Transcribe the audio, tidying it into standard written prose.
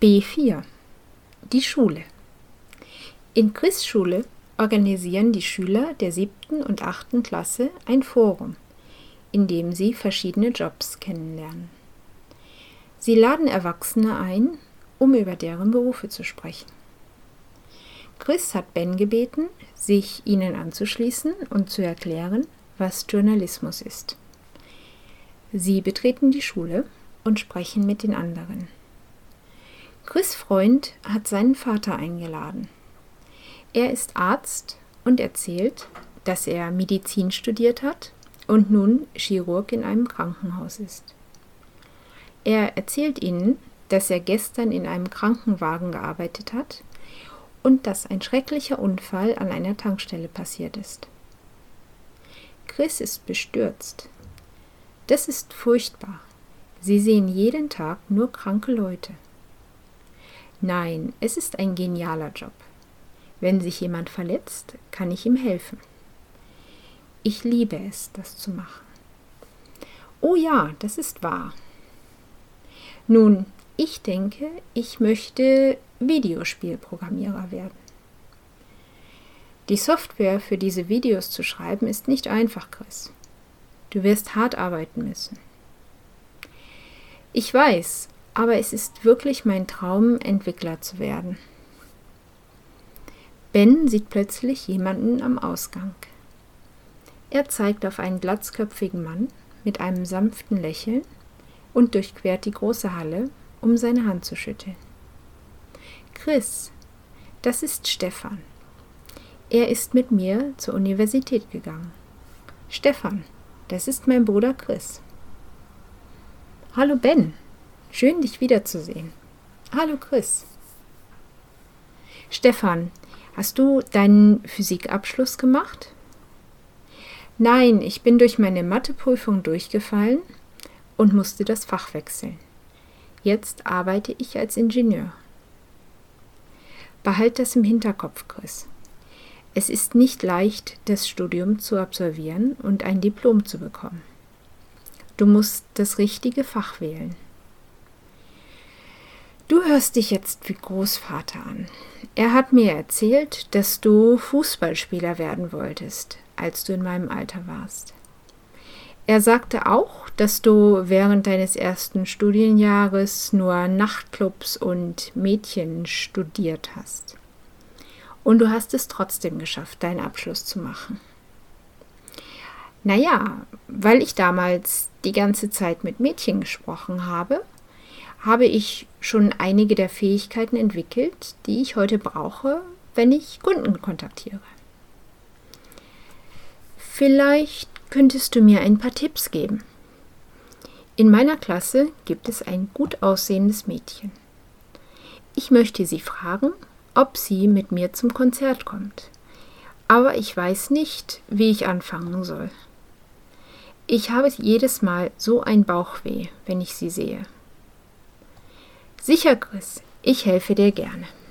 B4. Die Schule. In Chris' Schule organisieren die Schüler der 7. und 8. Klasse ein Forum, in dem sie verschiedene Jobs kennenlernen. Sie laden Erwachsene ein, um über deren Berufe zu sprechen. Chris hat Ben gebeten, sich ihnen anzuschließen und zu erklären, was Journalismus ist. Sie betreten die Schule und sprechen mit den anderen. Chris' Freund hat seinen Vater eingeladen. Er ist Arzt und erzählt, dass er Medizin studiert hat und nun Chirurg in einem Krankenhaus ist. Er erzählt ihnen, dass er gestern in einem Krankenwagen gearbeitet hat und dass ein schrecklicher Unfall an einer Tankstelle passiert ist. Chris ist bestürzt. Das ist furchtbar. Sie sehen jeden Tag nur kranke Leute. Nein, es ist ein genialer Job. Wenn sich jemand verletzt, kann ich ihm helfen. Ich liebe es, das zu machen. Oh ja, das ist wahr. Nun, ich denke, ich möchte Videospielprogrammierer werden. Die Software für diese Videos zu schreiben ist nicht einfach, Chris. Du wirst hart arbeiten müssen. Ich weiß, aber es ist wirklich mein Traum, Entwickler zu werden. Ben sieht plötzlich jemanden am Ausgang. Er zeigt auf einen glatzköpfigen Mann mit einem sanften Lächeln und durchquert die große Halle, um seine Hand zu schütteln. Chris, das ist Stefan. Er ist mit mir zur Universität gegangen. Stefan, das ist mein Bruder Chris. Hallo Ben, schön dich wiederzusehen. Hallo Chris. Stefan, hast du deinen Physikabschluss gemacht? Nein, ich bin durch meine Matheprüfung durchgefallen und musste das Fach wechseln. Jetzt arbeite ich als Ingenieur. Behalt das im Hinterkopf, Chris. Es ist nicht leicht, das Studium zu absolvieren und ein Diplom zu bekommen. Du musst das richtige Fach wählen. Du hörst dich jetzt wie Großvater an. Er hat mir erzählt, dass du Fußballspieler werden wolltest, als du in meinem Alter warst. Er sagte auch, dass du während deines ersten Studienjahres nur Nachtclubs und Mädchen studiert hast. Und du hast es trotzdem geschafft, deinen Abschluss zu machen. Naja, weil ich damals die ganze Zeit mit Mädchen gesprochen habe ich schon einige der Fähigkeiten entwickelt, die ich heute brauche, wenn ich Kunden kontaktiere. Vielleicht könntest du mir ein paar Tipps geben. In meiner Klasse gibt es ein gut aussehendes Mädchen. Ich möchte sie fragen, ob sie mit mir zum Konzert kommt. Aber ich weiß nicht, wie ich anfangen soll. Ich habe jedes Mal so ein Bauchweh, wenn ich sie sehe. Sicher, Chris, ich helfe dir gerne.